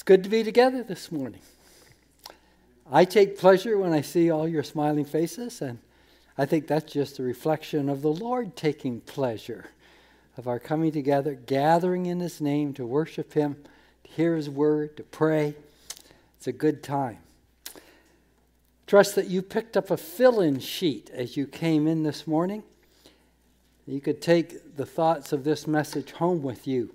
good to be together this morning. I take pleasure when I see all your smiling faces, and I think that's just a reflection of the Lord taking pleasure of our coming together, gathering in His name to worship Him, to hear His word, to pray. It's a good time. Trust that you picked up a fill-in sheet as you came in this morning. You could take the thoughts of this message home with you.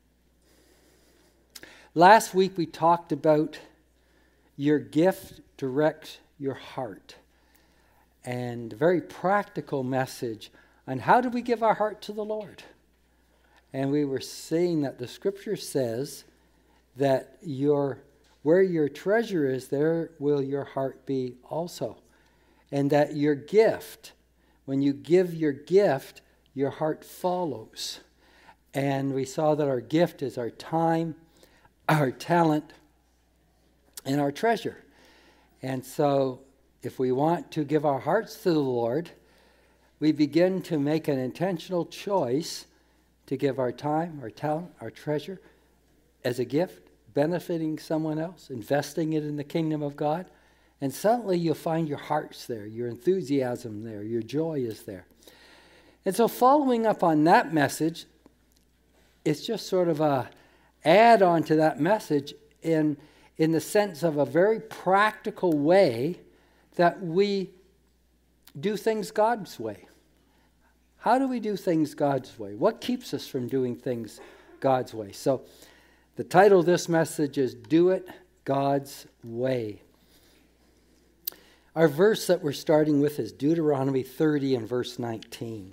Last week we talked about your gift directs your heart, and a very practical message on how do we give our heart to the Lord. And we were saying that the Scripture says that where your treasure is, there will your heart be also. And that your gift, when you give your gift, your heart follows. And we saw that our gift is our time, our talent, and our treasure. And so if we want to give our hearts to the Lord, we begin to make an intentional choice to give our time, our talent, our treasure as a gift, benefiting someone else, investing it in the kingdom of God. And suddenly you'll find your heart's there, your enthusiasm there, your joy is there. And so following up on that message, it's just sort of a add on to that message in the sense of a very practical way that we do things God's way. How do we do things God's way? What keeps us from doing things God's way? So the title of this message is Do It God's Way. Our verse that we're starting with is Deuteronomy 30 and verse 19.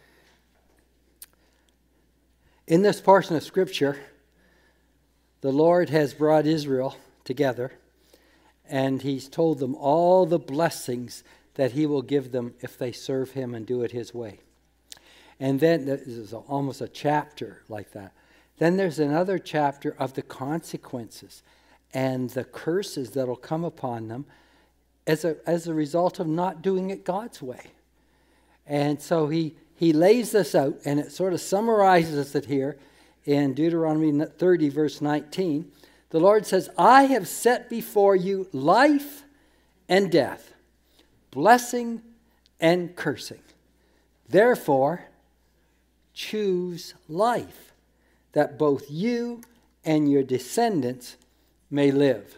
In this portion of Scripture, the Lord has brought Israel together, and He's told them all the blessings that He will give them if they serve Him and do it His way. And then, this is almost a chapter like that. Then there's another chapter of the consequences and the curses that will come upon them as a result of not doing it God's way. And so He lays this out, and it sort of summarizes it here in Deuteronomy 30, verse 19. The Lord says, I have set before you life and death, blessing and cursing. Therefore, choose life, that both you and your descendants may live.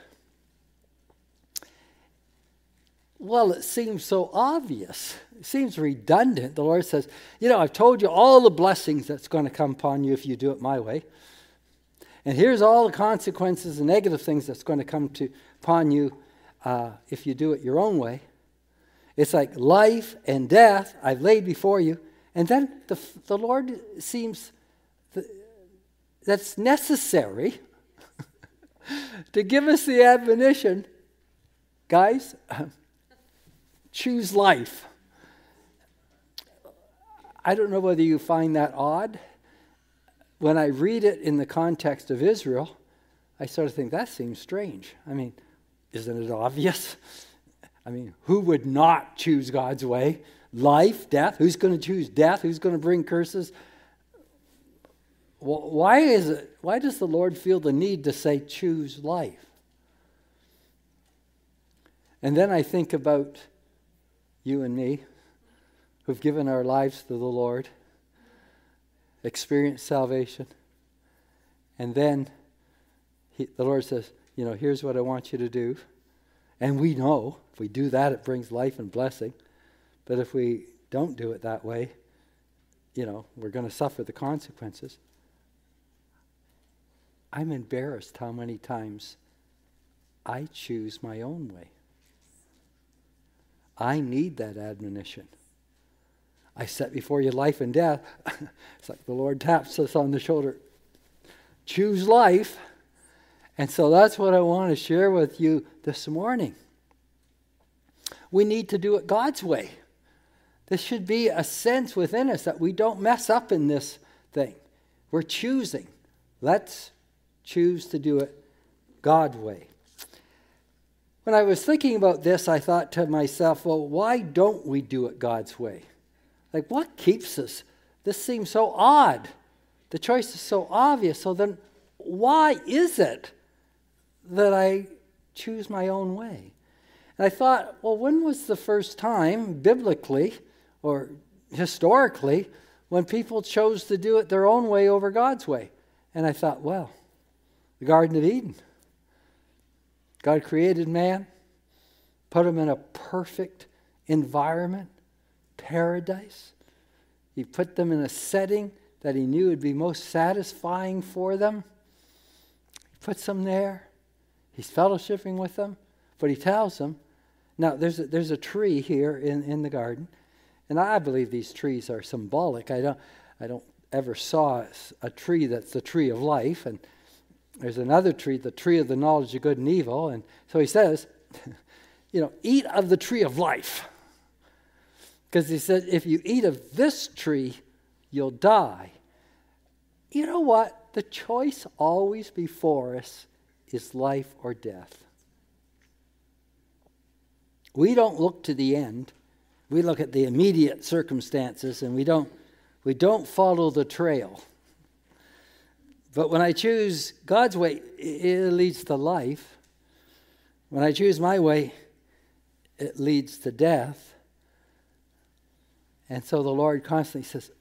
Well, it seems so obvious. It seems redundant. The Lord says, I've told you all the blessings that's going to come upon you if you do it my way. And here's all the consequences and negative things that's going to come upon you if you do it your own way. It's like life and death I've laid before you. And then the Lord seems that's necessary to give us the admonition, guys, choose life. I don't know whether you find that odd. When I read it in the context of Israel, I sort of think that seems strange. I mean, isn't it obvious? I mean, who would not choose God's way? Life, death. Who's going to choose death? Who's going to bring curses? Well, why does the Lord feel the need to say choose life? And then I think about you and me who've given our lives to the Lord, experienced salvation, and then the Lord says, here's what I want you to do. And we know if we do that, it brings life and blessing. But if we don't do it that way, we're going to suffer the consequences. I'm embarrassed how many times I choose my own way. I need that admonition. I set before you life and death. It's like the Lord taps us on the shoulder. Choose life. And so that's what I want to share with you this morning. We need to do it God's way. There should be a sense within us that we don't mess up in this thing. We're choosing. Let's choose to do it God's way. When I was thinking about this, I thought to myself, well, why don't we do it God's way? Like, what keeps us? This seems so odd. The choice is so obvious. So then why is it that I choose my own way. And I thought, well, when was the first time, biblically or historically, when people chose to do it their own way over God's way? And I thought, well, the Garden of Eden. God created man, put him in a perfect environment, paradise. He put them in a setting that he knew would be most satisfying for them. He puts them there. He's fellowshipping with them. But he tells them, now there's a tree here in the garden, and I believe these trees are symbolic. I don't ever saw a tree that's the tree of life, and there's another tree, the tree of the knowledge of good and evil. And so he says, eat of the tree of life. Because he said, if you eat of this tree, you'll die. You know what? The choice always before us is life or death. We don't look to the end. We look at the immediate circumstances, and we don't follow the trail. But when I choose God's way, it leads to life. When I choose my way, it leads to death. And so the Lord constantly says,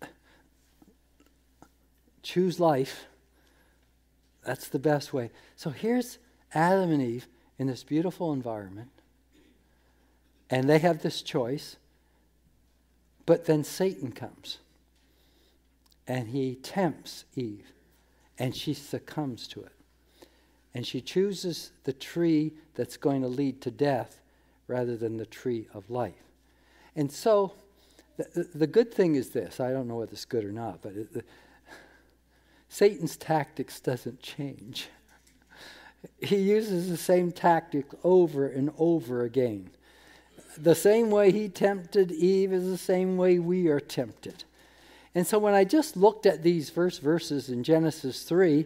choose life. That's the best way. So here's Adam and Eve in this beautiful environment. And they have this choice. But then Satan comes. And he tempts Eve. And she succumbs to it. And she chooses the tree that's going to lead to death rather than the tree of life. And so the good thing is this. I don't know whether it's good or not, but Satan's tactics doesn't change. He uses the same tactic over and over again. The same way he tempted Eve is the same way we are tempted. And so when I just looked at these verses in Genesis 3,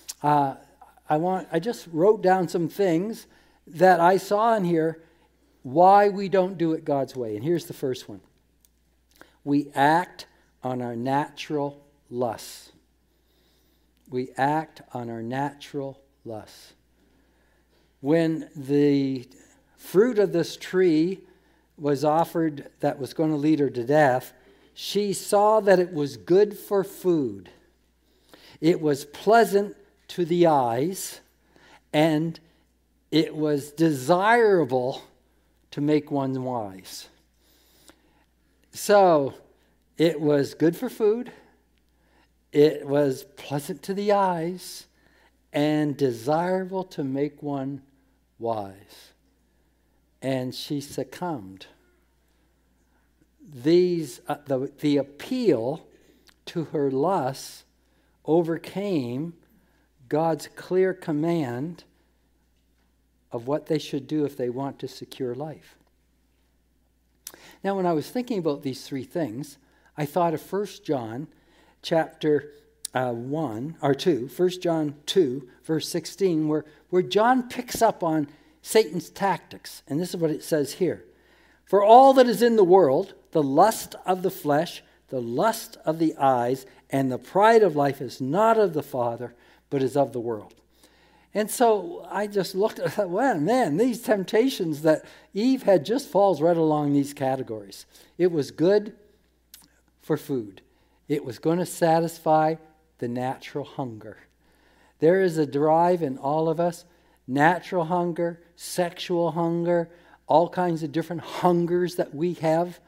I just wrote down some things that I saw in here why we don't do it God's way. And here's the first one. We act on our natural lusts. We act on our natural lusts. When the fruit of this tree was offered that was going to lead her to death, she saw that it was good for food. It was pleasant to the eyes, and it was desirable to make one wise. So, it was good for food, it was pleasant to the eyes, and desirable to make one wise. And she succumbed. The appeal to her lusts overcame God's clear command of what they should do if they want to secure life. Now, when I was thinking about these three things, I thought of 1 John chapter 1 John 2, verse 16, where John picks up on Satan's tactics. And this is what it says here. For all that is in the world, the lust of the flesh, the lust of the eyes, and the pride of life is not of the Father, but is of the world. And so I just looked at that, well, man, these temptations that Eve had just falls right along these categories. It was good for food. It was going to satisfy the natural hunger. There is a drive in all of us, natural hunger, sexual hunger, all kinds of different hungers that we have.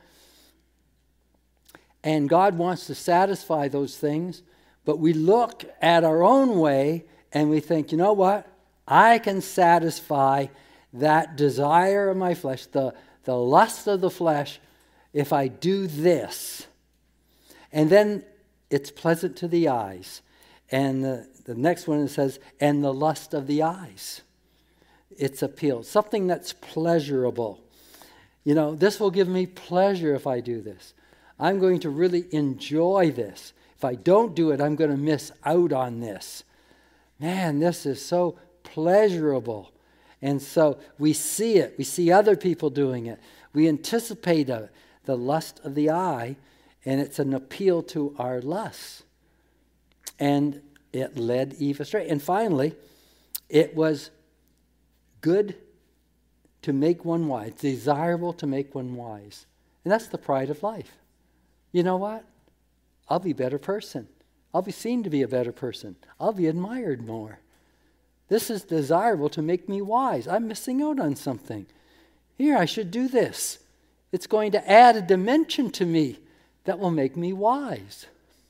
And God wants to satisfy those things, but we look at our own way and we think, you know what? I can satisfy that desire of my flesh, the lust of the flesh, if I do this. And then it's pleasant to the eyes. And the next one it says, and the lust of the eyes. It's appeal. Something that's pleasurable. This will give me pleasure if I do this. I'm going to really enjoy this. If I don't do it, I'm going to miss out on this. Man, this is so pleasurable. And so we see it. We see other people doing it. We anticipate the lust of the eye, and it's an appeal to our lusts. And it led Eve astray. And finally, it was good to make one wise, desirable to make one wise. And that's the pride of life. You know what? I'll be a better person. I'll be seen to be a better person. I'll be admired more. This is desirable to make me wise. I'm missing out on something. Here, I should do this. It's going to add a dimension to me that will make me wise.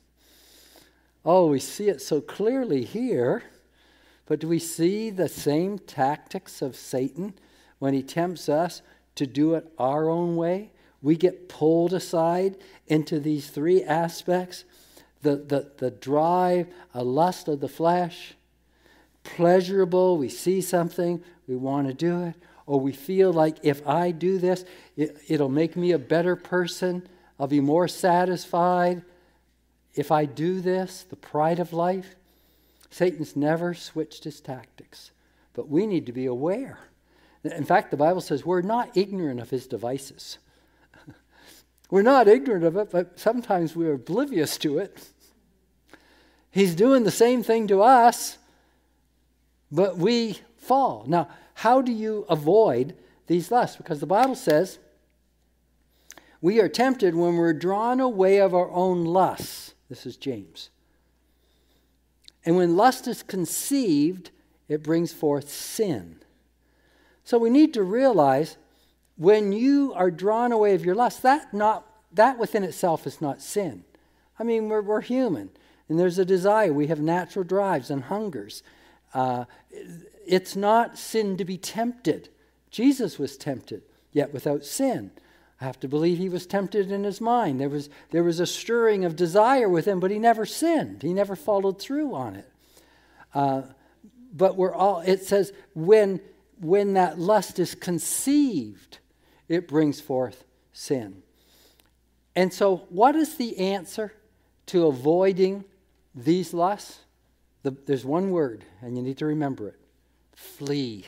Oh, we see it so clearly here. But do we see the same tactics of Satan when he tempts us to do it our own way? We get pulled aside into these three aspects. The drive, a lust of the flesh, pleasurable, we see something, we want to do it, or we feel like if I do this, it'll make me a better person, I'll be more satisfied if I do this, the pride of life. Satan's never switched his tactics, but we need to be aware. In fact, the Bible says we're not ignorant of his devices. We're not ignorant of it, but sometimes we're oblivious to it. He's doing the same thing to us, but we fall. Now, how do you avoid these lusts? Because the Bible says we are tempted when we're drawn away of our own lusts. This is James. And when lust is conceived, it brings forth sin. So we need to realize when you are drawn away of your lust, that within itself is not sin. I mean, we're human, and there's a desire. We have natural drives and hungers. It's not sin to be tempted. Jesus was tempted, yet without sin. I have to believe he was tempted in his mind. There was a stirring of desire within, but he never sinned. He never followed through on it. But it says when that lust is conceived, it brings forth sin. And so what is the answer to avoiding these lusts? There's one word, and you need to remember it. Flee.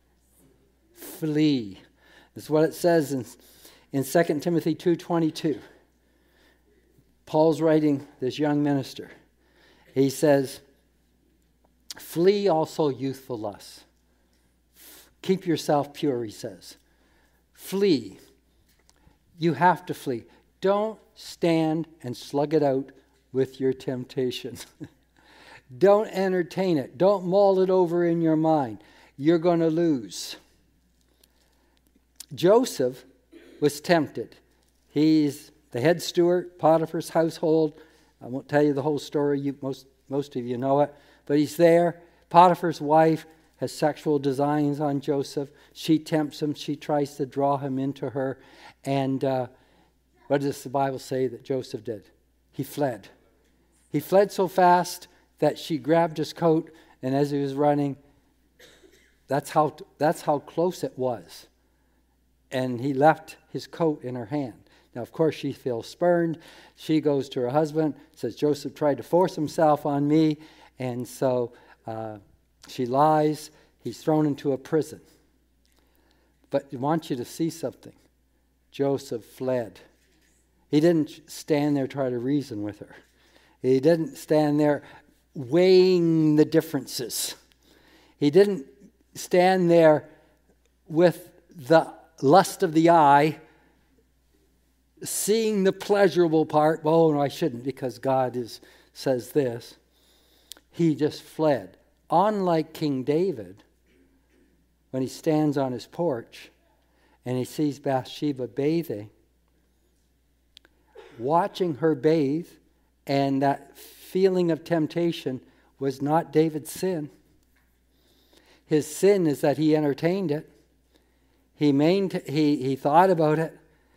Flee. That's what it says in 2 Timothy 2:22. Paul's writing this young minister. He says, flee also youthful lusts. Keep yourself pure, he says. Flee. You have to flee. Don't stand and slug it out with your temptation. Don't entertain it. Don't mull it over in your mind. You're going to lose. Joseph was tempted. He's the head steward, Potiphar's household. I won't tell you the whole story. Most of you know it. But he's there. Potiphar's wife has sexual designs on Joseph. She tempts him. She tries to draw him into her. And what does the Bible say that Joseph did? He fled. He fled so fast that she grabbed his coat, and as he was running, that's how close it was. And he left his coat in her hand. Now, of course, she feels spurned. She goes to her husband, says, Joseph tried to force himself on me. And so she lies. He's thrown into a prison. But I want you to see something. Joseph fled. He didn't stand there try to reason with her. He didn't stand there weighing the differences. He didn't stand there with the lust of the eye, seeing the pleasurable part. Oh, no, I shouldn't because God says this. He just fled. Unlike King David, when he stands on his porch and he sees Bathsheba bathing, watching her bathe, and that feeling of temptation was not David's sin. His sin is that he entertained it. He thought about it.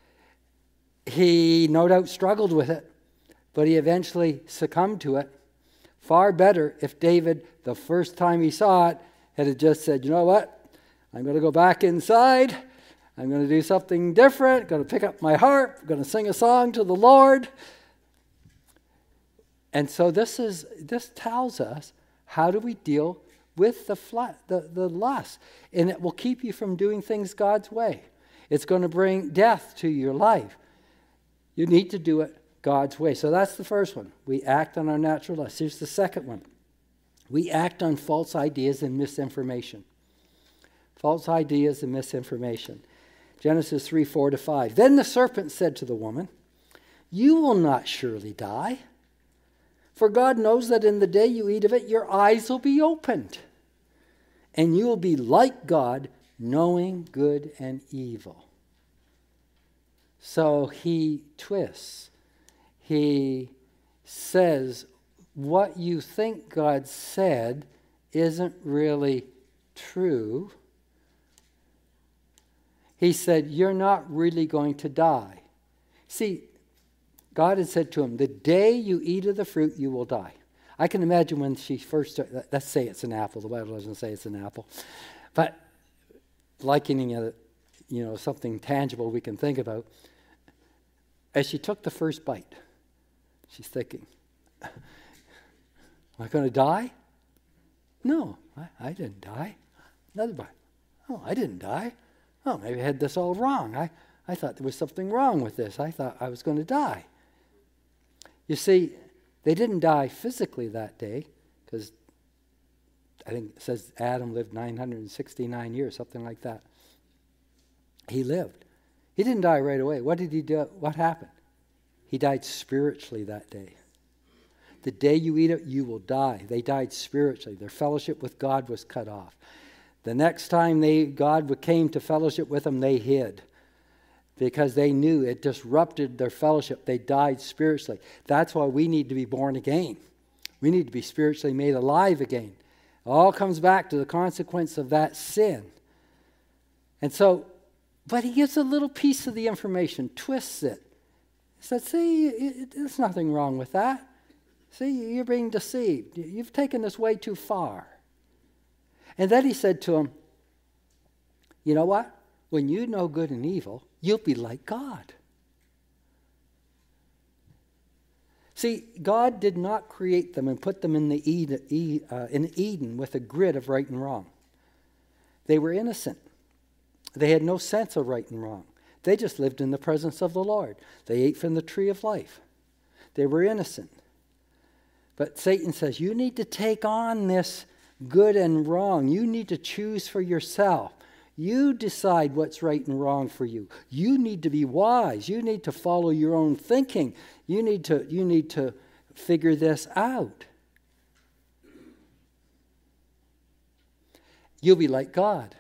He no doubt struggled with it, but he eventually succumbed to it. Far better if David, the first time he saw it, had just said, you know what? I'm going to go back inside. I'm going to do something different. I'm going to pick up my harp. I'm going to sing a song to the Lord. And so this tells us how do we deal with the lust. And it will keep you from doing things God's way. It's going to bring death to your life. You need to do it God's way. So that's the first one. We act on our natural lust. Here's the second one. We act on false ideas and misinformation. False ideas and misinformation. Genesis 3, 4-5. Then the serpent said to the woman, "You will not surely die. For God knows that in the day you eat of it, your eyes will be opened. And you will be like God, knowing good and evil." So he twists. He says what you think God said isn't really true. He said, you're not really going to die. See, God had said to him, the day you eat of the fruit, you will die. I can imagine when she first started, let's say it's an apple. The Bible doesn't say it's an apple. But likening it, something tangible we can think about. As she took the first bite, she's thinking, am I going to die? No, I didn't die. Another bite. Oh, I didn't die. Oh, maybe I had this all wrong. I thought there was something wrong with this. I thought I was going to die. You see, they didn't die physically that day, because I think it says Adam lived 969 years, something like that. He lived. He didn't die right away. What did he do? What happened? He died spiritually that day. The day you eat it, you will die. They died spiritually. Their fellowship with God was cut off. The next time God came to fellowship with them, they hid, because they knew it disrupted their fellowship. They died spiritually. That's why we need to be born again. We need to be spiritually made alive again. It all comes back to the consequence of that sin. And so, but he gives a little piece of the information, twists it. He said, see, there's nothing wrong with that. See, you're being deceived. You've taken this way too far. And then he said to him, you know what? When you know good and evil, you'll be like God. See, God did not create them and put them in Eden with a grid of right and wrong. They were innocent. They had no sense of right and wrong. They just lived in the presence of the Lord. They ate from the tree of life. They were innocent. But Satan says, you need to take on this good and wrong. You need to choose for yourself. You decide what's right and wrong for you. You need to be wise. You need to follow your own thinking. You need to figure this out. You'll be like God.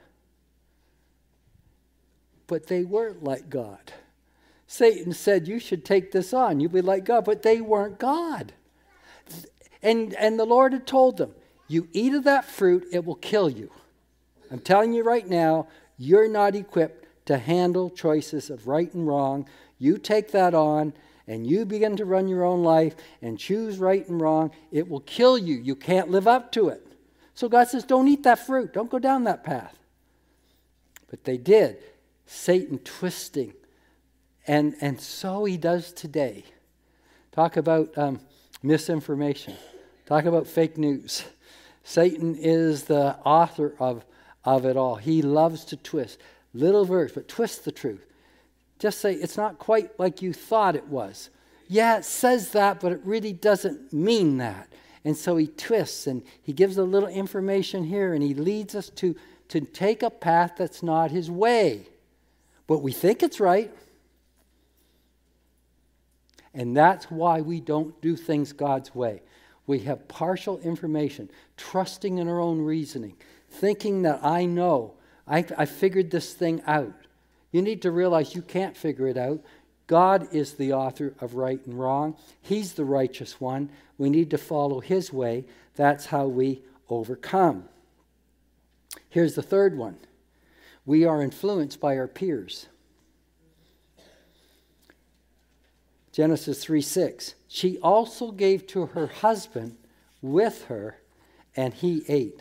But they weren't like God. Satan said, you should take this on. You'll be like God. But they weren't God. And the Lord had told them, you eat of that fruit, it will kill you. I'm telling you right now, you're not equipped to handle choices of right and wrong. You take that on, and you begin to run your own life and choose right and wrong. It will kill you. You can't live up to it. So God says, don't eat that fruit. Don't go down that path. But they did. Satan twisting. And so he does today. Talk about misinformation. Talk about fake news. Satan is the author of it all. He loves to twist. Little verse, but twist the truth. Just say, it's not quite like you thought it was. Yeah, it says that, but it really doesn't mean that. And so he twists, and he gives a little information here, and he leads us to take a path that's not his way. But we think it's right. And that's why we don't do things God's way. We have partial information, trusting in our own reasoning, thinking that I know, I figured this thing out. You need to realize you can't figure it out. God is the author of right and wrong. He's the righteous one. We need to follow his way. That's how we overcome. Here's the third one. We are influenced by our peers. Genesis 3:6. She also gave to her husband with her, and he ate.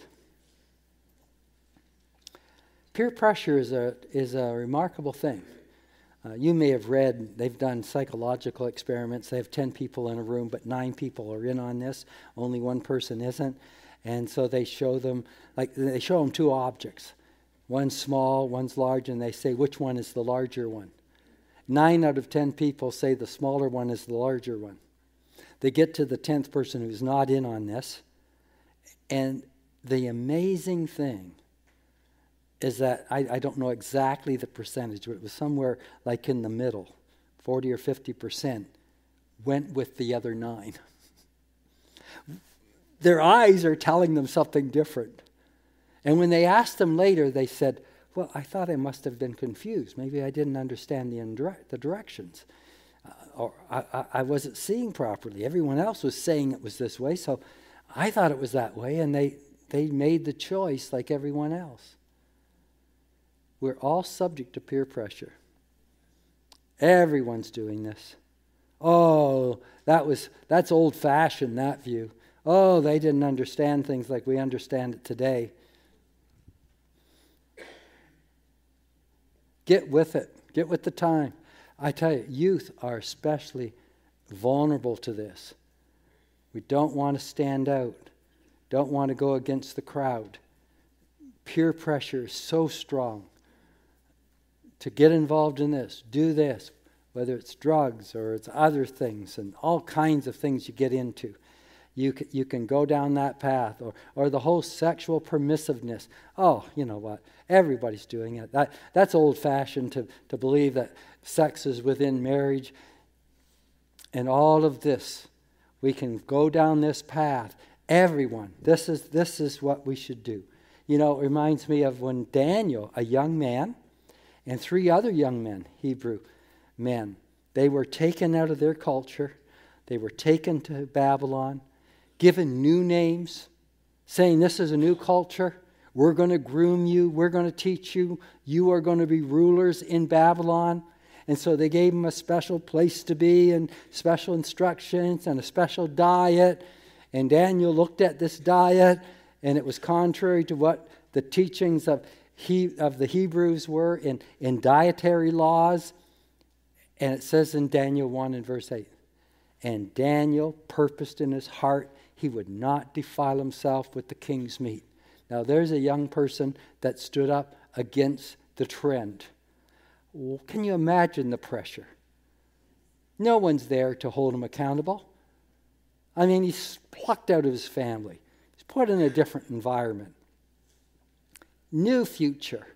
Peer pressure is a remarkable thing. You may have read, they've done psychological experiments. They have 10 people in a room, but 9 people are in on this. Only one person isn't. And so they show them 2 objects. One's small, one's large, and they say, which one is the larger one? 9 out of 10 people say the smaller one is the larger one. They get to the 10th person who's not in on this. And the amazing thing is that I don't know exactly the percentage, but it was somewhere like in the middle, 40 or 50% went with the other 9. Their eyes are telling them something different. And when they asked them later, they said, well, I thought I must have been confused. Maybe I didn't understand the directions. Or I wasn't seeing properly. Everyone else was saying it was this way, so I thought it was that way, and they made the choice like everyone else. We're all subject to peer pressure. Everyone's doing this. Oh, that's old-fashioned, that view. Oh, they didn't understand things like we understand it today. Get with it. Get with the time. I tell you, youth are especially vulnerable to this. We don't want to stand out. Don't want to go against the crowd. Peer pressure is so strong. To get involved in this, do this, whether it's drugs or it's other things and all kinds of things you get into. You can go down that path, or the whole sexual permissiveness. Oh, you know what? Everybody's doing it. That's old-fashioned to believe that sex is within marriage. And all of this, we can go down this path. Everyone, this is what we should do. You know, it reminds me of when Daniel, a young man, and 3 other young men, Hebrew men, they were taken out of their culture. They were taken to Babylon, given new names, saying this is a new culture. We're going to groom you. We're going to teach you. You are going to be rulers in Babylon. And so they gave them a special place to be and special instructions and a special diet. And Daniel looked at this diet, and it was contrary to what the teachings of the Hebrews were in dietary laws. And it says in Daniel 1 and verse 8, and Daniel purposed in his heart he would not defile himself with the king's meat. Now there's a young person that stood up against the trend. Well, can you imagine the pressure? No one's there to hold him accountable. I mean, he's plucked out of his family. He's put in a different environment. New future.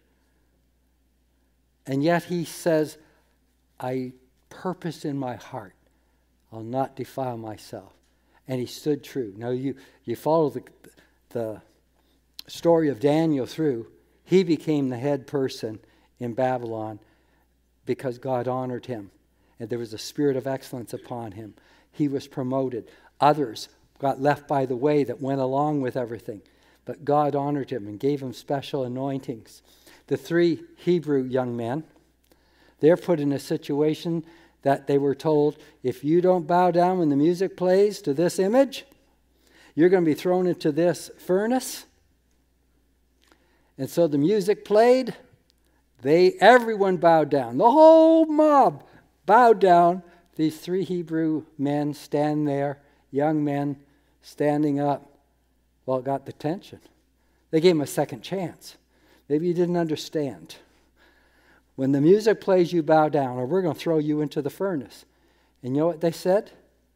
And yet he says, I purpose in my heart, I'll not defile myself. And he stood true. Now you follow the story of Daniel through. He became the head person in Babylon because God honored him. And there was a spirit of excellence upon him. He was promoted. Others got left by the way that went along with everything. But God honored him and gave him special anointings. The 3 Hebrew young men, they're put in a situation that they were told, if you don't bow down when the music plays to this image, you're going to be thrown into this furnace. And so the music played. Everyone bowed down. The whole mob bowed down. These 3 Hebrew men stand there, young men standing up. Well, it got the attention. They gave him a second chance. Maybe you didn't understand. When the music plays, you bow down, or we're going to throw you into the furnace. And you know what they said?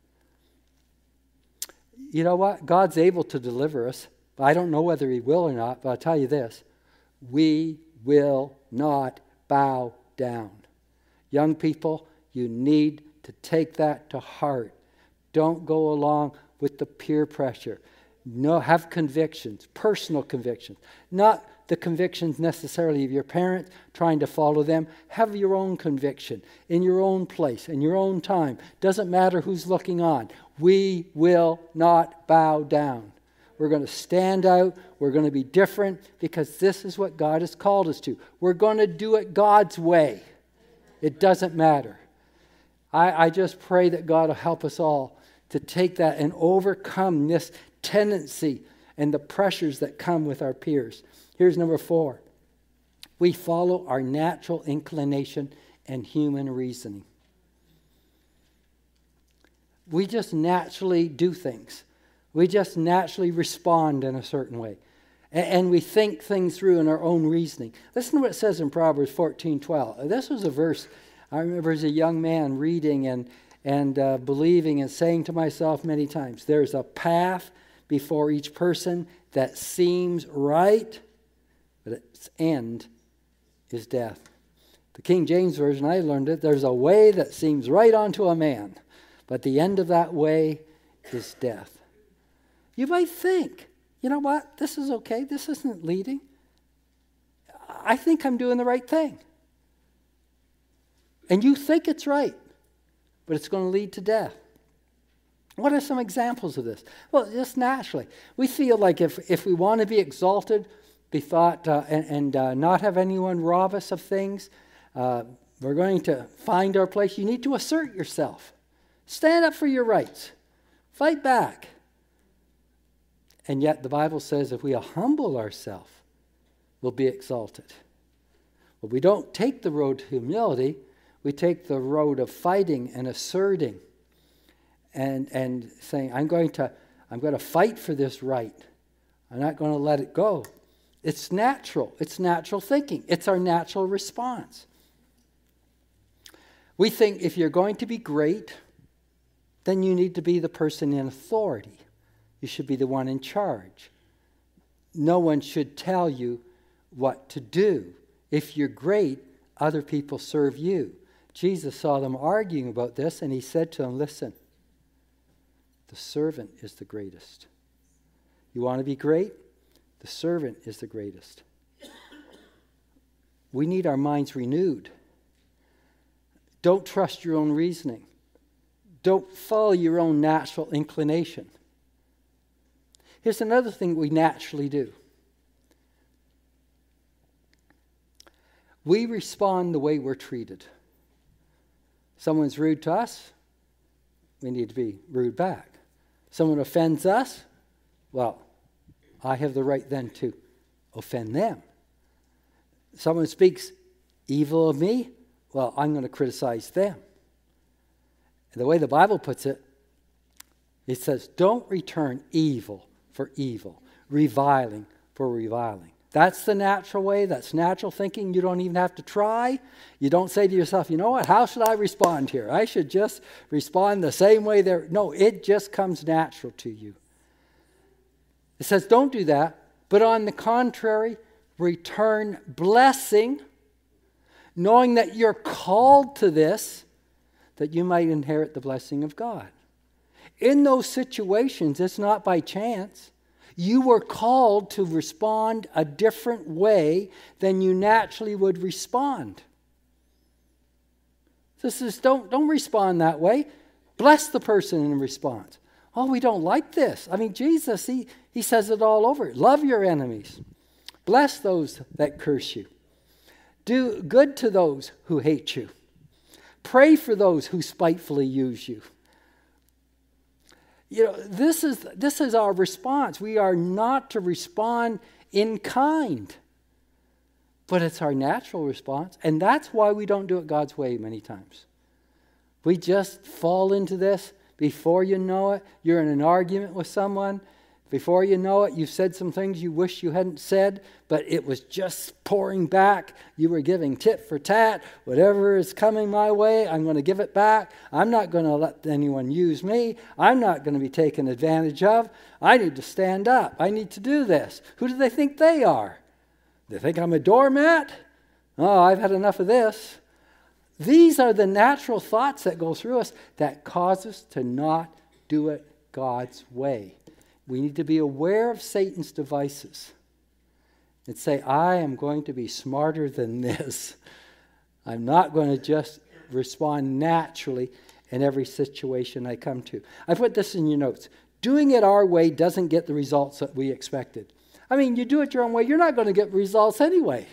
You know what? God's able to deliver us. But I don't know whether he will or not, but I'll tell you this. We will not bow down. Young people, you need to take that to heart. Don't go along with the peer pressure. No, have convictions, personal convictions. Not the convictions necessarily of your parents, trying to follow them. Have your own conviction in your own place, in your own time. Doesn't matter who's looking on. We will not bow down. We're going to stand out. We're going to be different because this is what God has called us to. We're going to do it God's way. It doesn't matter. I just pray that God will help us all to take that and overcome this tendency and the pressures that come with our peers. Here's number 4. We follow our natural inclination and human reasoning. We just naturally do things. We just naturally respond in a certain way. And we think things through in our own reasoning. Listen to what it says in Proverbs 14:12. This was a verse I remember as a young man reading and believing and saying to myself many times, there's a path before each person that seems right, but its end is death. The King James Version, I learned it, there's a way that seems right onto a man, but the end of that way is death. You might think, you know what, this is okay, this isn't leading. I think I'm doing the right thing. And you think it's right, but it's going to lead to death. What are some examples of this? Well, just naturally. We feel like if we want to be exalted, be thought, and not have anyone rob us of things, we're going to find our place. You need to assert yourself. Stand up for your rights. Fight back. And yet the Bible says if we humble ourselves, we'll be exalted. But we don't take the road to humility. We take the road of fighting and asserting and saying, I'm going to fight for this right. I'm not going to let it go. It's natural. It's natural thinking. It's our natural response. We think if you're going to be great, then you need to be the person in authority. You should be the one in charge. No one should tell you what to do. If you're great, other people serve you. Jesus saw them arguing about this, and he said to them, listen, the servant is the greatest. You want to be great? The servant is the greatest. We need our minds renewed. Don't trust your own reasoning. Don't follow your own natural inclination. Here's another thing we naturally do. We respond the way we're treated. Someone's rude to us, we need to be rude back. Someone offends us, well, I have the right then to offend them. Someone speaks evil of me, well, I'm going to criticize them. And the way the Bible puts it, it says, don't return evil for evil, reviling for reviling. That's the natural way. That's natural thinking. You don't even have to try. You don't say to yourself, you know what, how should I respond here? I should just respond the same way there. No, it just comes natural to you. It says don't do that, but on the contrary, return blessing, knowing that you're called to this, that you might inherit the blessing of God. In those situations, it's not by chance. You were called to respond a different way than you naturally would respond. This is don't respond that way. Bless the person in response. Oh, we don't like this. I mean, Jesus, he says it all over. Love your enemies. Bless those that curse you. Do good to those who hate you. Pray for those who spitefully use you. You know, this is our response. We are not to respond in kind. But it's our natural response. And that's why we don't do it God's way many times. We just fall into this. Before you know it, you're in an argument with someone. Before you know it, you've said some things you wish you hadn't said, but it was just pouring back. You were giving tit for tat. Whatever is coming my way, I'm going to give it back. I'm not going to let anyone use me. I'm not going to be taken advantage of. I need to stand up. I need to do this. Who do they think they are? They think I'm a doormat? Oh, I've had enough of this. These are the natural thoughts that go through us that cause us to not do it God's way. We need to be aware of Satan's devices and say, I am going to be smarter than this. I'm not going to just respond naturally in every situation I come to. I put this in your notes. Doing it our way doesn't get the results that we expected. I mean, you do it your own way, you're not going to get results anyway.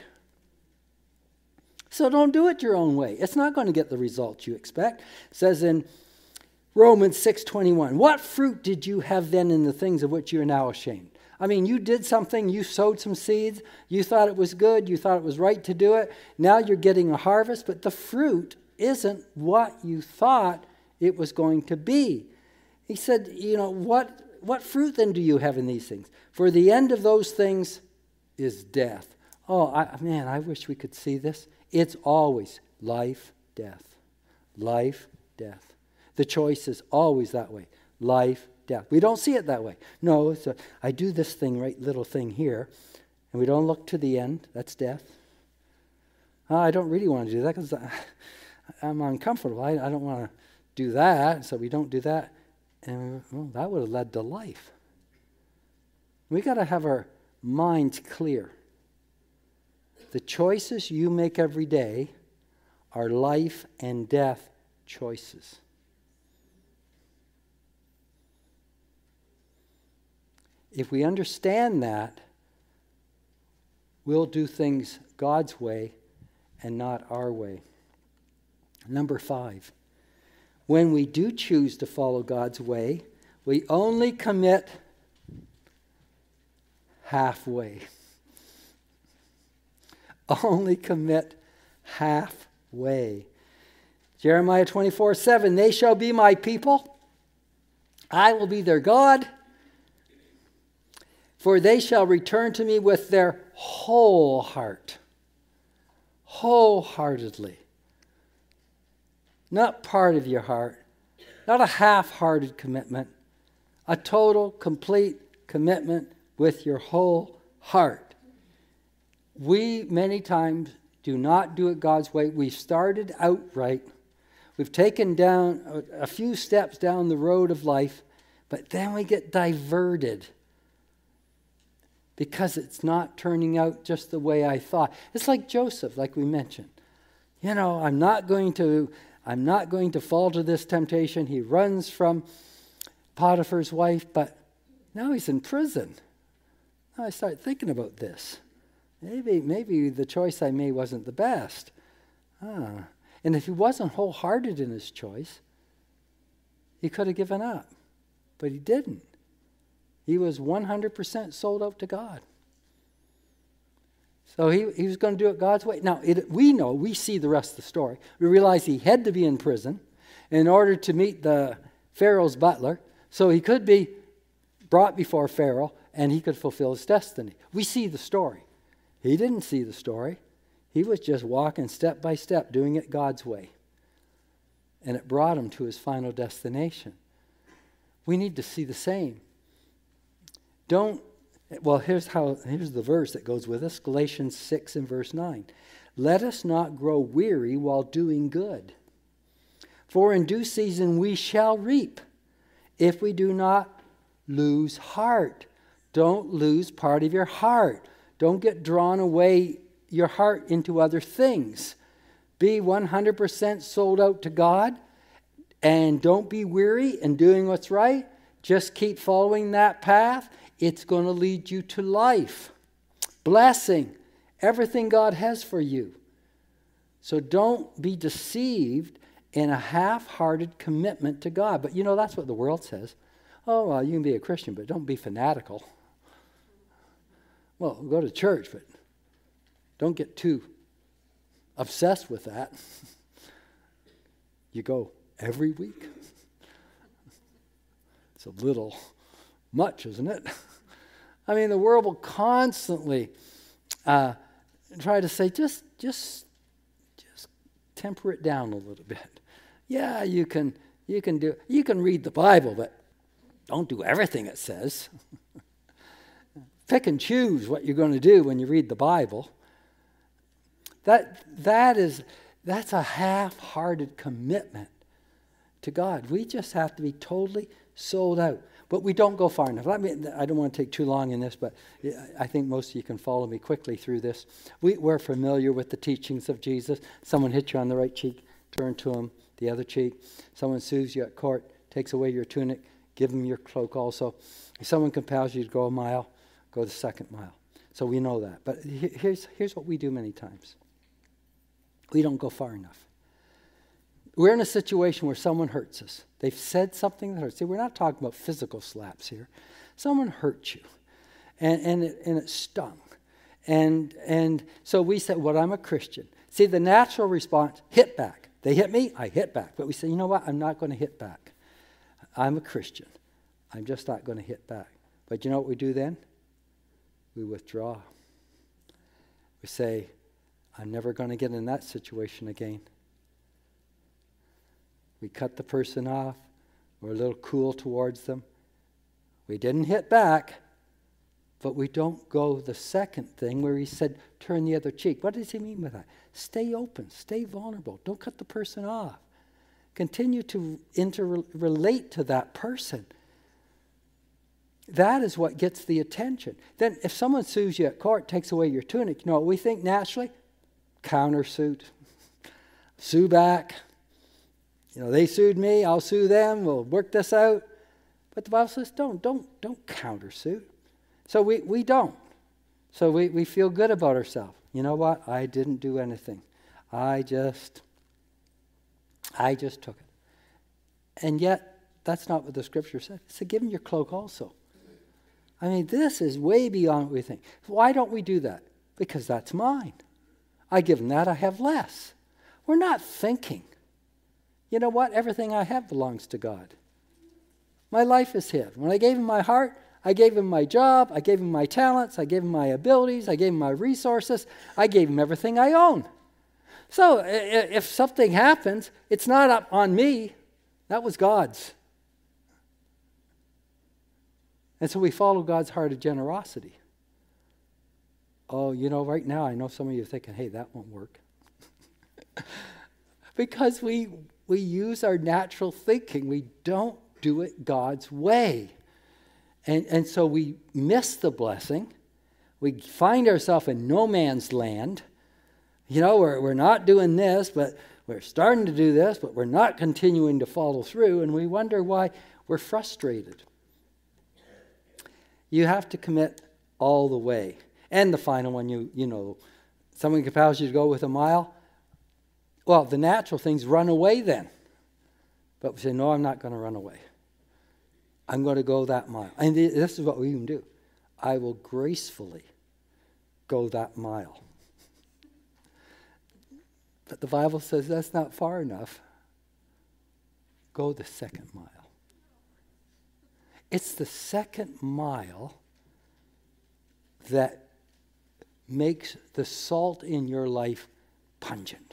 So don't do it your own way. It's not going to get the results you expect. It says in Romans 6:21, what fruit did you have then in the things of which you are now ashamed? I mean, you did something, you sowed some seeds, you thought it was good, you thought it was right to do it. Now you're getting a harvest, but the fruit isn't what you thought it was going to be. He said, you know, what fruit then do you have in these things? For the end of those things is death. Oh, man, I wish we could see this. It's always life, death. Life, death. The choice is always that way. Life, death. We don't see it that way. No, I do this thing, right, little thing here, And we don't look to the end. That's death. I don't really want to do that because I'm uncomfortable. I don't want to do that, so we don't do that. And that would have led to life. We got to have our minds clear. The choices you make every day are life and death choices. If we understand that, we'll do things God's way and not our way. Number 5, when we do choose to follow God's way, we only commit halfway. Only commit halfway. Jeremiah 24:7, they shall be my people. I will be their God. For they shall return to me with their whole heart. Wholeheartedly. Not part of your heart. Not a half-hearted commitment. A total, complete commitment with your whole heart. We, many times, do not do it God's way. We've started out right. We've taken down a few steps down the road of life, but then we get diverted because it's not turning out just the way I thought. It's like Joseph, like we mentioned. I'm not going to fall to this temptation. He runs from Potiphar's wife, but now he's in prison. Now I start thinking about this. Maybe the choice I made wasn't the best. And if he wasn't wholehearted in his choice, he could have given up. But he didn't. He was 100% sold out to God. So he was going to do it God's way. Now, we see the rest of the story. We realize he had to be in prison in order to meet the Pharaoh's butler, so he could be brought before Pharaoh and he could fulfill his destiny. We see the story. He didn't see the story. He was just walking step by step, doing it God's way. And it brought him to his final destination. We need to see the same. Here's the verse that goes with us, Galatians 6 and verse 9. Let us not grow weary while doing good. For in due season we shall reap if we do not lose heart. Don't lose part of your heart. Don't get drawn away your heart into other things. Be 100% sold out to God, and don't be weary in doing what's right. Just keep following that path. It's going to lead you to life, blessing, everything God has for you. So don't be deceived in a half-hearted commitment to God. But that's what the world says. Oh, well, you can be a Christian, but don't be fanatical. Well, go to church, but don't get too obsessed with that. You go every week. It's a little much, isn't it? I mean, the world will constantly try to say, just temper it down a little bit. Yeah, you can read the Bible, but don't do everything it says. Pick and choose what you're going to do when you read the Bible. That's a half-hearted commitment to God. We just have to be totally sold out. But we don't go far enough. I don't want to take too long in this, but I think most of you can follow me quickly through this. We're familiar with the teachings of Jesus. Someone hits you on the right cheek, turn to him the other cheek. Someone sues you at court, takes away your tunic, give them your cloak also. If someone compels you to go a mile, go the second mile. So we know that. But here's what we do many times. We don't go far enough. We're in a situation where someone hurts us. They've said something that hurts. See, we're not talking about physical slaps here. Someone hurt you, and it stung. And so we said, well, I'm a Christian. See, the natural response, hit back. They hit me, I hit back. But we say, you know what? I'm not going to hit back. I'm a Christian. I'm just not going to hit back. But you know what we do then? We withdraw. We say, I'm never going to get in that situation again. We cut the person off. We're a little cool towards them. We didn't hit back, But we don't go the second thing where he said, turn the other cheek. What does he mean by that? Stay open, stay vulnerable. Don't cut the person off. Continue to interrelate to that person. That is what gets the attention. Then if someone sues you at court, takes away your tunic, you know what we think naturally? Countersuit. Sue back. You know, they sued me, I'll sue them, we'll work this out. But the Bible says don't countersuit. So we don't. So we feel good about ourselves. You know what? I didn't do anything. I just took it. And yet, that's not what the scripture said. It said, give him your cloak also. I mean, this is way beyond what we think. Why don't we do that? Because that's mine. I give him that, I have less. We're not thinking. You know what? Everything I have belongs to God. My life is his. When I gave him my heart, I gave him my job, I gave him my talents, I gave him my abilities, I gave him my resources, I gave him everything I own. So if something happens, it's not up on me. That was God's. And so we follow God's heart of generosity. Oh, you know, right now I know some of you are thinking, hey, that won't work. Because we use our natural thinking. We don't do it God's way. And so we miss the blessing. We find ourselves in no man's land. You know, we're not doing this, but we're starting to do this, but we're not continuing to follow through, and we wonder why we're frustrated. You have to commit all the way. And the final one, you know, someone compels you to go with a mile. Well, the natural thing's run away then. But we say, no, I'm not going to run away. I'm going to go that mile. And this is what we even do. I will gracefully go that mile. But the Bible says that's not far enough. Go the second mile. It's the second mile that makes the salt in your life pungent.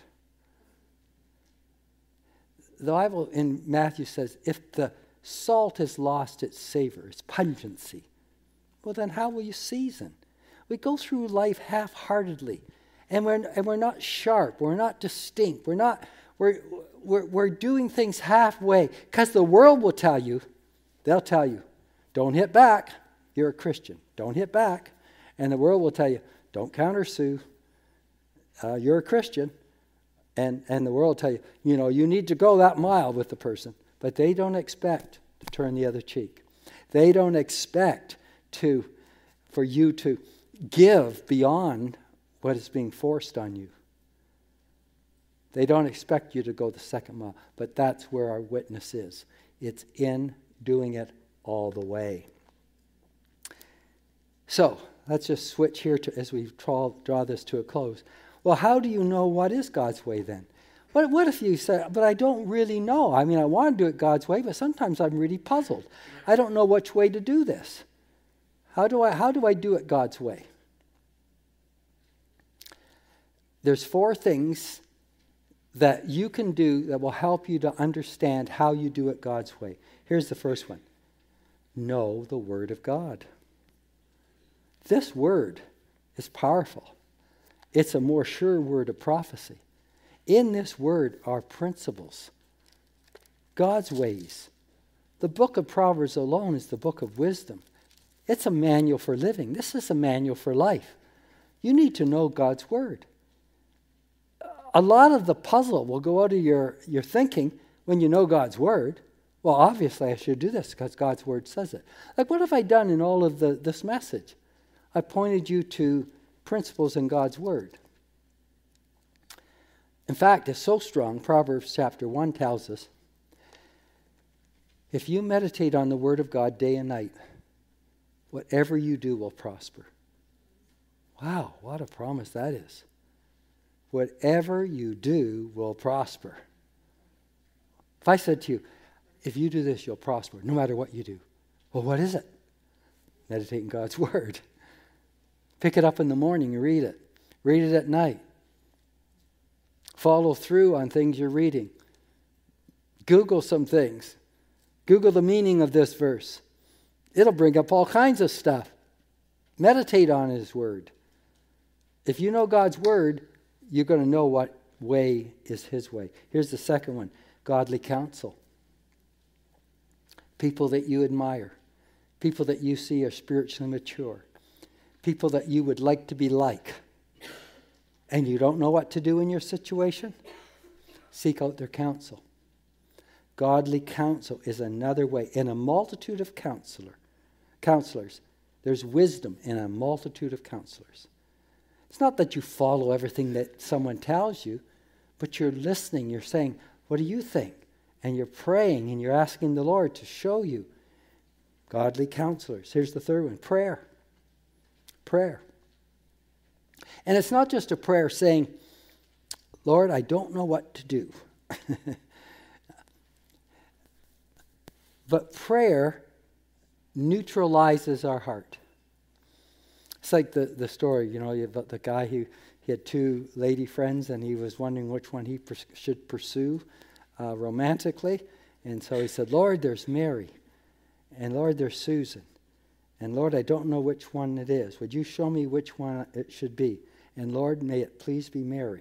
The Bible in Matthew says, if the salt has lost its savor, its pungency, well then how will you season? We go through life half-heartedly, and we're not sharp, we're not distinct, we're doing things halfway, because the world will tell you, they'll tell you, don't hit back, you're a Christian, don't hit back. And the world will tell you, don't countersue, you're a Christian. And the world will tell you, you know, you need to go that mile with the person. But they don't expect to turn the other cheek. They don't expect for you to give beyond what is being forced on you. They don't expect you to go the second mile. But that's where our witness is. It's in doing it all the way. So, let's just switch here as we draw this to a close. Well, how do you know what is God's way then? What if you say, but I don't really know. I mean, I want to do it God's way, but sometimes I'm really puzzled. I don't know which way to do this. How do I do it God's way? There's 4 things that you can do that will help you to understand how you do it God's way. Here's the first one. Know the Word of God. This word is powerful. It's a more sure word of prophecy. In this word are principles, God's ways. The book of Proverbs alone is the book of wisdom. It's a manual for living. This is a manual for life. You need to know God's word. A lot of the puzzle will go out of your thinking when you know God's word. Well, obviously I should do this because God's word says it. Like, what have I done in all of this message? I pointed you to principles in God's word. In fact, it's so strong, Proverbs chapter 1 tells us, if you meditate on the word of God day and night, whatever you do will prosper. Wow, what a promise that is. Whatever you do will prosper. If I said to you, if you do this, you'll prosper, no matter what you do. Well, what is it? Meditate in God's word. Pick it up in the morning and read it. Read it at night. Follow through on things you're reading. Google some things. Google the meaning of this verse. It'll bring up all kinds of stuff. Meditate on His Word. If you know God's Word, you're going to know what way is His way. Here's the second one. Godly counsel. People that you admire. People that you see are spiritually mature. People that you would like to be like. And you don't know what to do in your situation? Seek out their counsel. Godly counsel is another way. In a multitude of counselors, there's wisdom in a multitude of counselors. It's not that you follow everything that someone tells you, but you're listening. You're saying, what do you think? And you're praying and you're asking the Lord to show you. Godly counselors. Here's the third one. Prayer. Prayer. And it's not just a prayer saying, Lord, I don't know what to do. But prayer neutralizes our heart. It's like the story, you know, about the guy who he had two lady friends and he was wondering which one he should pursue romantically. And so he said, Lord, there's Mary. And Lord, there's Susan. And Lord, I don't know which one it is. Would you show me which one it should be? And Lord, may it please be Mary.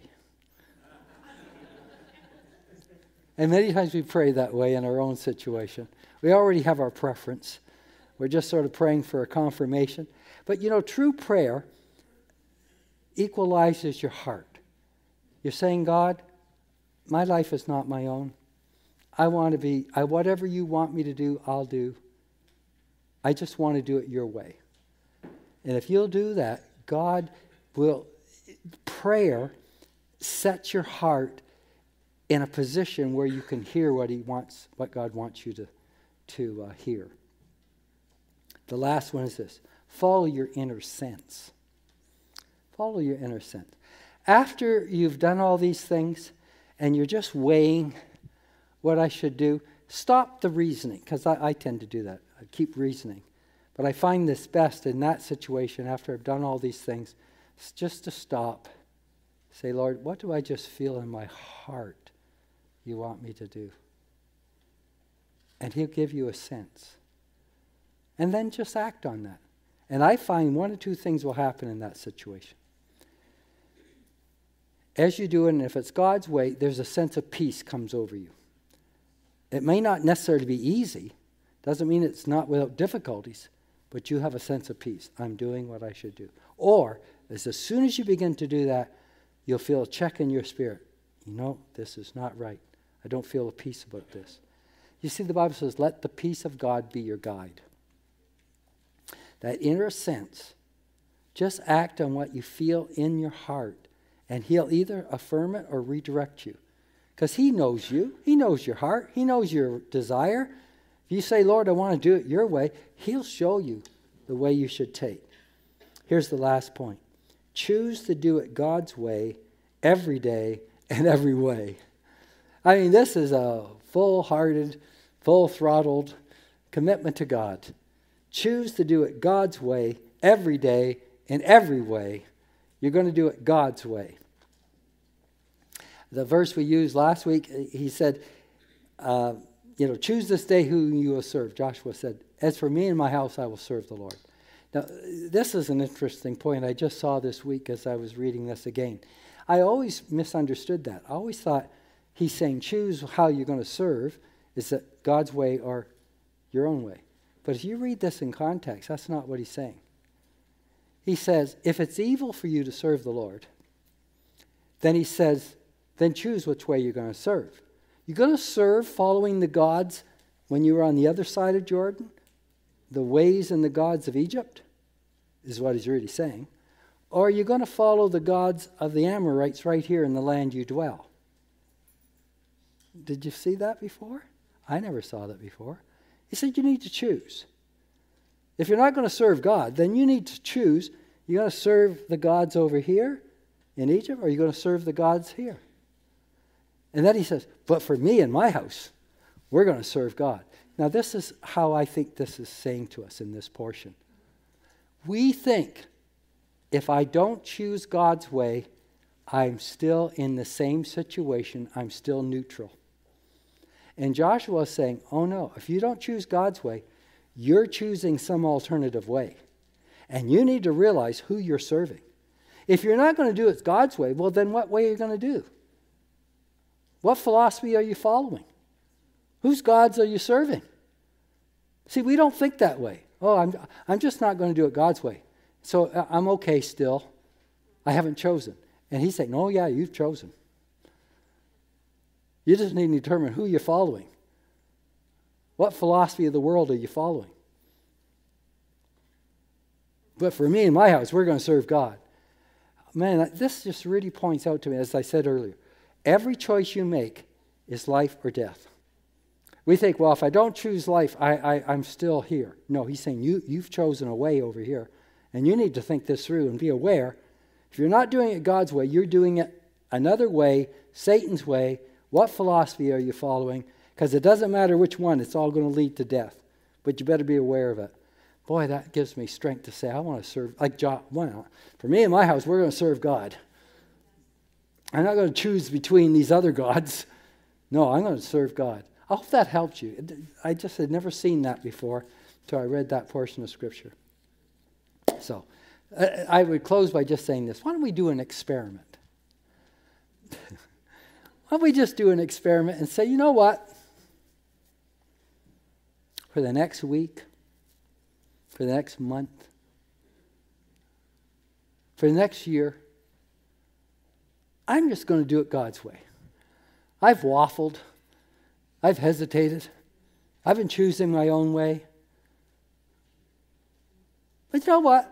And many times we pray that way in our own situation. We already have our preference. We're just sort of praying for a confirmation. But you know, true prayer equalizes your heart. You're saying, God, my life is not my own. I want to be, whatever you want me to do, I'll do. I just want to do it your way. And if you'll do that, God will, prayer sets your heart in a position where you can hear what He wants, what God wants you to hear. The last one is this. Follow your inner sense. Follow your inner sense. After you've done all these things and you're just weighing what I should do, stop the reasoning, because I tend to do that. I keep reasoning. But I find this best in that situation after I've done all these things, it's just to stop. Say, Lord, what do I just feel in my heart you want me to do? And He'll give you a sense. And then just act on that. And I find one or two things will happen in that situation. As you do it, and if it's God's way, there's a sense of peace comes over you. It may not necessarily be easy. Doesn't mean it's not without difficulties. But you have a sense of peace. I'm doing what I should do. Or, as soon as you begin to do that, you'll feel a check in your spirit. You know, this is not right. I don't feel a peace about this. You see, the Bible says, let the peace of God be your guide. That inner sense, just act on what you feel in your heart, and He'll either affirm it or redirect you. Because He knows you. He knows your heart. He knows your desire. If you say, Lord, I want to do it your way, He'll show you the way you should take. Here's the last point. Choose to do it God's way every day and every way. I mean, this is a full-hearted, full-throttled commitment to God. Choose to do it God's way every day in every way. You're going to do it God's way. The verse we used last week, he said, choose this day who you will serve. Joshua said, as for me and my house, I will serve the Lord. Now, this is an interesting point I just saw this week as I was reading this again. I always misunderstood that. I always thought he's saying choose how you're going to serve. Is that God's way or your own way? But if you read this in context, that's not what he's saying. He says, if it's evil for you to serve the Lord, then he says, then choose which way you're going to serve. You're going to serve following the gods when you were on the other side of Jordan, the ways and the gods of Egypt, is what he's really saying. Or you're going to follow the gods of the Amorites right here in the land you dwell. Did you see that before? I never saw that before. He said you need to choose. If you're not going to serve God, then you need to choose. You're going to serve the gods over here in Egypt, or you're going to serve the gods here. And then he says, but for me and my house, we're going to serve God. Now this is how I think this is saying to us in this portion. We think if I don't choose God's way, I'm still in the same situation. I'm still neutral. And Joshua is saying, oh no, if you don't choose God's way, you're choosing some alternative way. And you need to realize who you're serving. If you're not going to do it God's way, well, then what way are you going to do? What philosophy are you following? Whose gods are you serving? See, we don't think that way. Oh, I'm just not going to do it God's way. So I'm okay still. I haven't chosen. And he's saying, oh yeah, you've chosen. You just need to determine who you're following. What philosophy of the world are you following? But for me and my house, we're going to serve God. Man, this just really points out to me, as I said earlier, every choice you make is life or death. We think, well, if I don't choose life, I'm still here. No, he's saying you've chosen a way over here. And you need to think this through and be aware. If you're not doing it God's way, you're doing it another way, Satan's way. What philosophy are you following? Because it doesn't matter which one, it's all going to lead to death. But you better be aware of it. Boy, that gives me strength to say, I want to serve, like John. Well, for me and my house, we're going to serve God. I'm not going to choose between these other gods. No, I'm going to serve God. I hope that helped you. I just had never seen that before until I read that portion of Scripture. So, I would close by just saying this. Why don't we do an experiment? Why don't we just do an experiment and say, you know what? For the next week, for the next month, for the next year, I'm just going to do it God's way. I've waffled. I've hesitated. I've been choosing my own way. But you know what?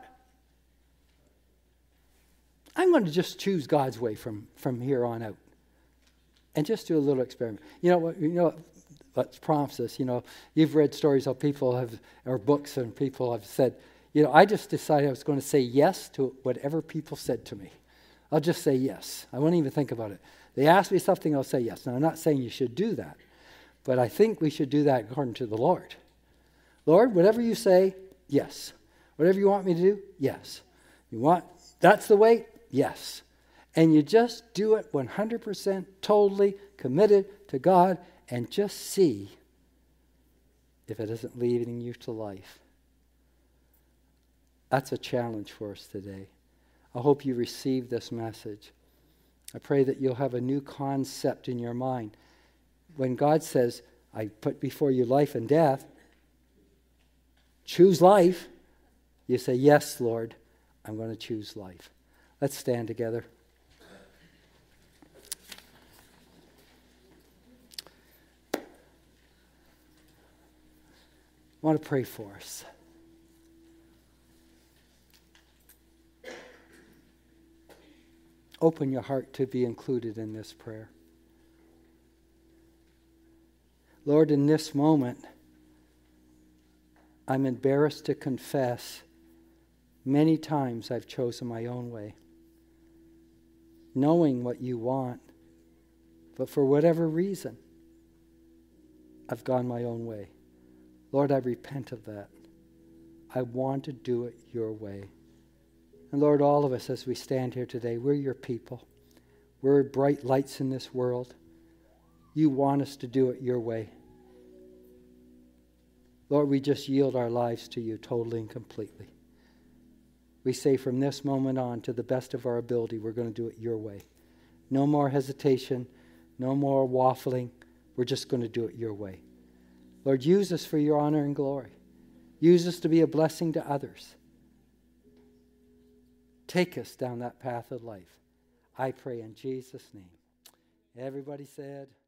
I'm going to just choose God's way from here on out. And just do a little experiment. You know what let's promise this. You've read stories of people or books and people have said, I just decided I was going to say yes to whatever people said to me. I'll just say yes. I won't even think about it. They ask me something, I'll say yes. Now, I'm not saying you should do that, but I think we should do that according to the Lord. Lord, whatever you say, yes. Whatever you want me to do, yes. That's the way? Yes. And you just do it 100% totally committed to God and just see if it isn't leading you to life. That's a challenge for us today. I hope you receive this message. I pray that you'll have a new concept in your mind. When God says, I put before you life and death, choose life, you say, yes, Lord, I'm going to choose life. Let's stand together. I want to pray for us. Open your heart to be included in this prayer. Lord, in this moment, I'm embarrassed to confess many times I've chosen my own way, knowing what you want, but for whatever reason, I've gone my own way. Lord, I repent of that. I want to do it your way. And Lord, all of us as we stand here today, we're your people. We're bright lights in this world. You want us to do it your way. Lord, we just yield our lives to you totally and completely. We say from this moment on, to the best of our ability, we're going to do it your way. No more hesitation, no more waffling. We're just going to do it your way. Lord, use us for your honor and glory. Use us to be a blessing to others. Take us down that path of life. I pray in Jesus' name. Everybody said...